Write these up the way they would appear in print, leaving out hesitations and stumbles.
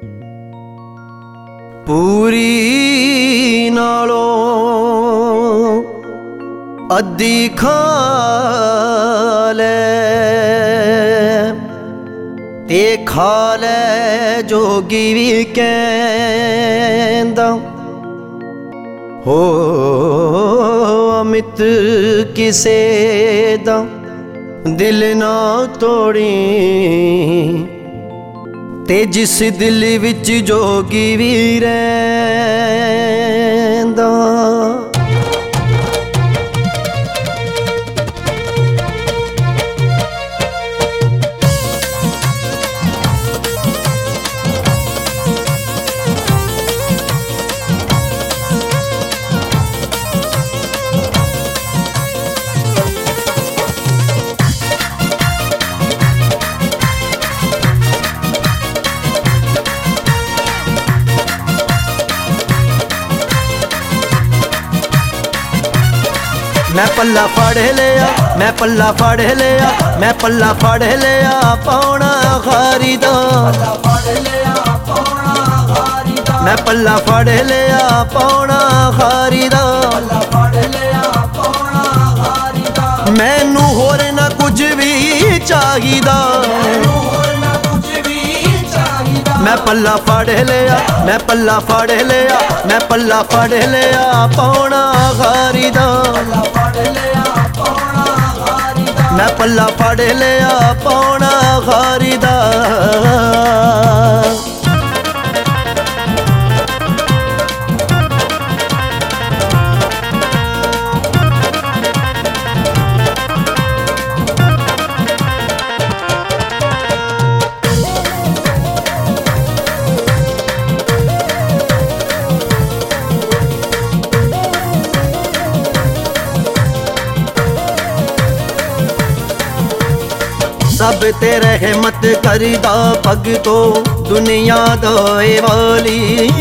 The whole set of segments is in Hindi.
पूरी नालों अद्धी खा ले ते खा ले जोगी भी कहंदा हो अमित किसे दा दिल ना तोड़ी ते जिस दिल विच जोगी भी रहिंदा। मैं पल्ला फड़ लिया, मैं पल्ला फड़ लिया, मैं पल्ला फड़ लिया पौना खारी दा। मैं पल्ला फड़ लिया पौना खारी दा। मैनू होर ना कुछ भी चाहिदा। मैं पल्ला फड़ लिया, मैं पल्ला फड़ लिया, मैं पल्ला फड़ लिया पौना खारी दा। मैं पल्ला फड़ लिया पौना खारी दा। सब तेरे रहमत करदा भगतो दुनिया दाए वाली।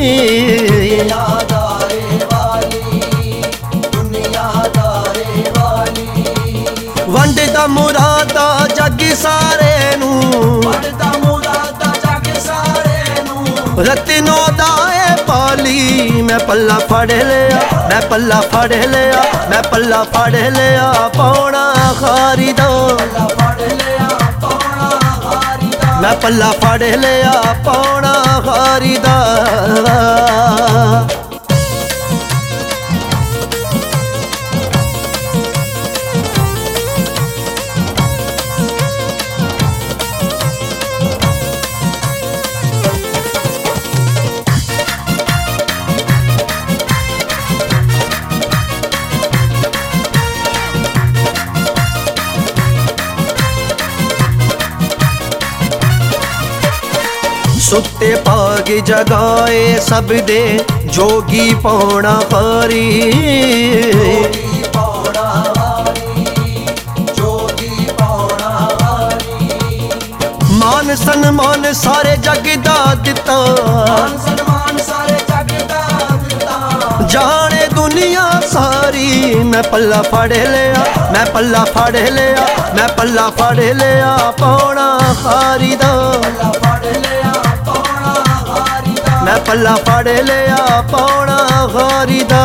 वंडदा मुरादा जग सारे नू, रत्नो दाए पाली। मैं पल्ला फड़ लिया, मैं पल्ला फड़ लिया, मैं पल्ला फड़ लिया पौना खारी दा। मैं पल्ला फड़ लिया पौना खारी दा। सुते पाग जगाए सब दे जोगी पौना खारी। मान सन्मान सारे जग दा दिता। जाने दुनिया सारी। मैं पल्ला फड़ लिया, मैं पल्ला फड़ लिया, मैं पल्ला फड़ लिया पौना खारी दा। मैं पल्ला फड़ लिया पौना खारी दा।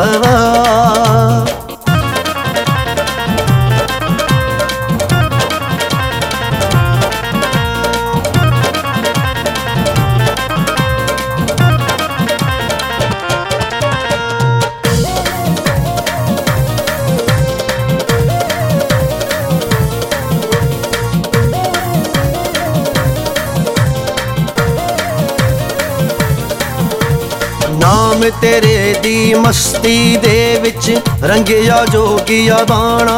नाम तेरे दी मस्ती दे विच रंगिया जोगिया बाणा।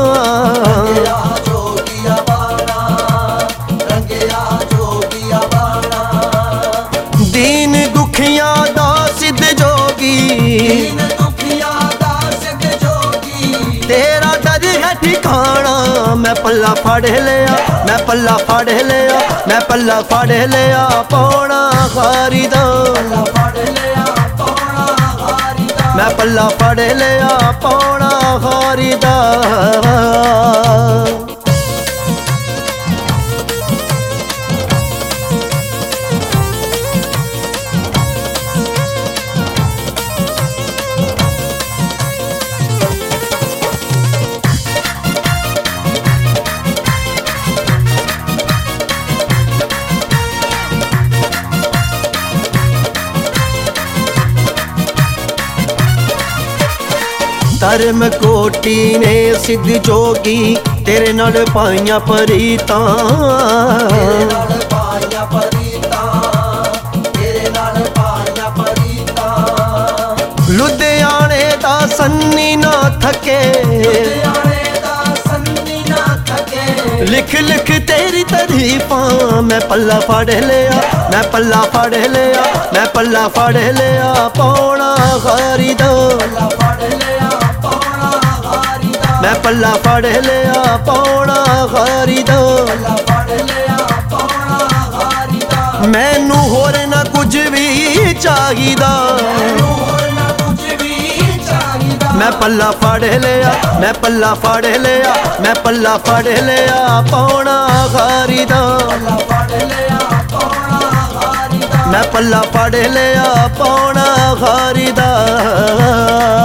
दीन दुखिया दा सिद्ध जोगी। तेरा दर है ठिकाना। मैं पल्ला फड़ लिया, मैं पल्ला फड़ लिया, मैं पल्ला फड़ लिया पौना खारी दा। मैं पल्ला फड़ लिया पौना खारी दा। धर्म कोटी ने सिद्ध जोगी तेरे नाल पाइयां परीतां, तेरे नाल पाइयां परीतां, तेरे नाल पाइयां परीतां। लुधियाने दा सन्नी ना थके, लुधियाने दा सन्नी ना थके, लिख लिख तेरी तरीफां। मैं पल्ला फड़ लिया, मैं पल्ला फड़ लिया, मैं पल्ला फड़ लिया पौना खारी दा, मैं पल्ला फड़ लिया पौना खारी दा। मैनू होर ना कुछ भी चाहिदा, मैं पल्ला फड़ लिया, मैं पल्ला फड़ लिया, मैं पल्ला फड़ लिया पौना खारी दा, मैं पल्ला फड़ लिया पौना खारी दा।